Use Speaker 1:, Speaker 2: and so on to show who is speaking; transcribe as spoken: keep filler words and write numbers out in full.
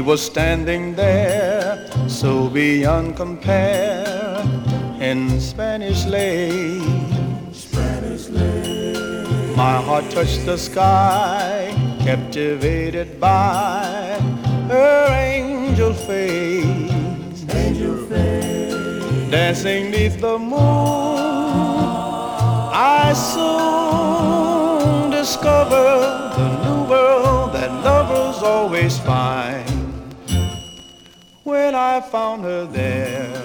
Speaker 1: She was standing there, so beyond compare, in Spanish Lane.
Speaker 2: Spanish Lane.
Speaker 1: My heart touched the sky, captivated by her angel face.
Speaker 2: Angel face.
Speaker 1: Dancing neath the moon, I soon discovered the new world that lovers always find. When I found her there,